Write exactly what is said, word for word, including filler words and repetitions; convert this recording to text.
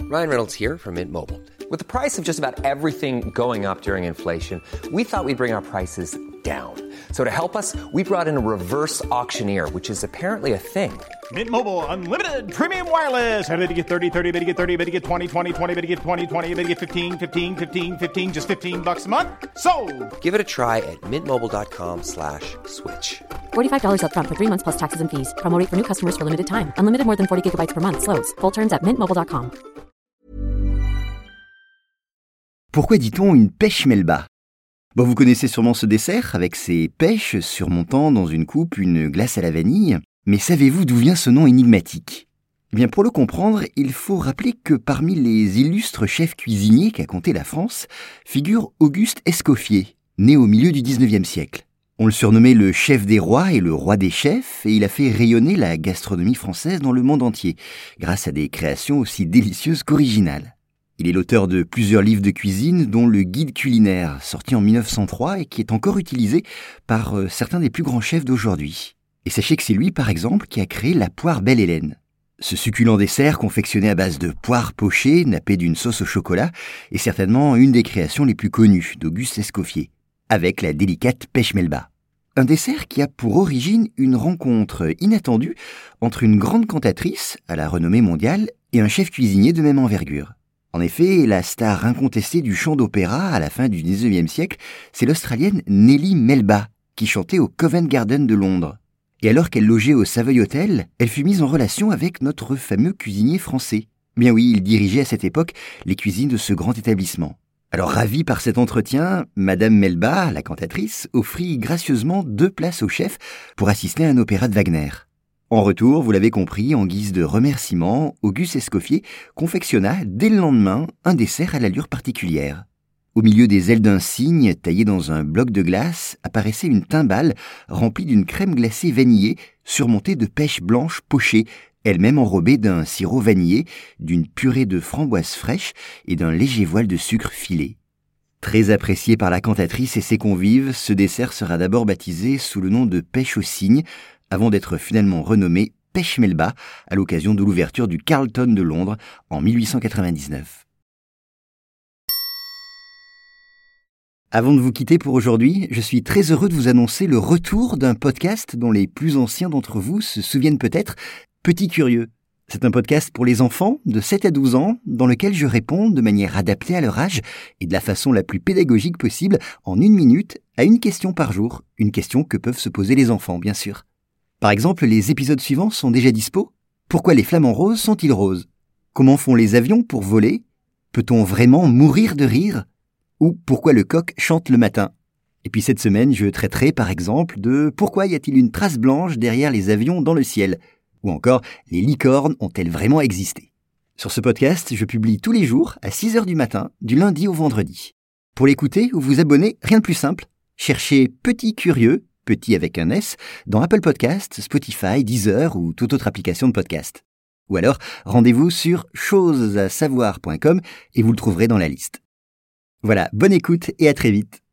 Ryan Reynolds here from Mint Mobile. With the price of just about everything going up during inflation, we thought we'd bring our prices down. So to help us, we brought in a reverse auctioneer, which is apparently a thing. Mint Mobile Unlimited Premium Wireless. How to get thirty, thirty, how to get thirty, how to get twenty, twenty, twenty, how to get twenty, twenty, how to get fifteen, fifteen, fifteen, fifteen, just fifteen bucks a month? Sold! Give it a try at mintmobile.com slash switch. forty-five dollars up front for three months plus taxes and fees. Promo rate for new customers for limited time. Unlimited more than forty gigabytes per month. Slows full terms at mint mobile dot com. Pourquoi dit-on une pêche melba ? Bon, vous connaissez sûrement ce dessert avec ses pêches surmontant dans une coupe une glace à la vanille. Mais savez-vous d'où vient ce nom énigmatique ? Eh bien, pour le comprendre, il faut rappeler que parmi les illustres chefs cuisiniers qu'a compté la France, figure Auguste Escoffier, né au milieu du dix-neuvième siècle. On le surnommait le chef des rois et le roi des chefs, et il a fait rayonner la gastronomie française dans le monde entier, grâce à des créations aussi délicieuses qu'originales. Il est l'auteur de plusieurs livres de cuisine, dont le Guide culinaire, sorti en mille neuf cent trois et qui est encore utilisé par euh, certains des plus grands chefs d'aujourd'hui. Et sachez que c'est lui, par exemple, qui a créé la poire Belle-Hélène. Ce succulent dessert, confectionné à base de poires pochées, nappé d'une sauce au chocolat, est certainement une des créations les plus connues d'Auguste Escoffier, avec la délicate pêche melba. Un dessert qui a pour origine une rencontre inattendue entre une grande cantatrice, à la renommée mondiale, et un chef cuisinier de même envergure. En effet, la star incontestée du chant d'opéra à la fin du dix-neuvième siècle, c'est l'Australienne Nellie Melba, qui chantait au Covent Garden de Londres. Et alors qu'elle logeait au Savoy Hotel, elle fut mise en relation avec notre fameux cuisinier français. Bien oui, il dirigeait à cette époque les cuisines de ce grand établissement. Alors ravie par cet entretien, Madame Melba, la cantatrice, offrit gracieusement deux places au chef pour assister à un opéra de Wagner. En retour, vous l'avez compris, en guise de remerciement, Auguste Escoffier confectionna dès le lendemain un dessert à l'allure particulière. Au milieu des ailes d'un cygne, taillées dans un bloc de glace, apparaissait une timbale remplie d'une crème glacée vanillée, surmontée de pêches blanches pochées, elle-même enrobée d'un sirop vanillé, d'une purée de framboises fraîches et d'un léger voile de sucre filé. Très apprécié par la cantatrice et ses convives, ce dessert sera d'abord baptisé sous le nom de pêche au cygne, avant d'être finalement renommé pêche melba à l'occasion de l'ouverture du Carlton de Londres en mille huit cent quatre-vingt-dix-neuf. Avant de vous quitter pour aujourd'hui, je suis très heureux de vous annoncer le retour d'un podcast dont les plus anciens d'entre vous se souviennent peut-être, Petit Curieux. C'est un podcast pour les enfants de sept à douze ans dans lequel je réponds de manière adaptée à leur âge et de la façon la plus pédagogique possible en une minute à une question par jour, une question que peuvent se poser les enfants bien sûr. Par exemple, les épisodes suivants sont déjà dispo. Pourquoi les flamants roses sont-ils roses ? Comment font les avions pour voler ? Peut-on vraiment mourir de rire ? Ou pourquoi le coq chante le matin ? Et puis cette semaine, je traiterai par exemple de pourquoi y a-t-il une trace blanche derrière les avions dans le ciel ? Ou encore, les licornes ont-elles vraiment existé ? Sur ce podcast, je publie tous les jours à six heures du matin, du lundi au vendredi. Pour l'écouter ou vous abonner, rien de plus simple. Cherchez Petit Curieux, petit avec un S, dans Apple Podcasts, Spotify, Deezer ou toute autre application de podcast. Ou alors, rendez-vous sur choses à savoir point com et vous le trouverez dans la liste. Voilà, bonne écoute et à très vite.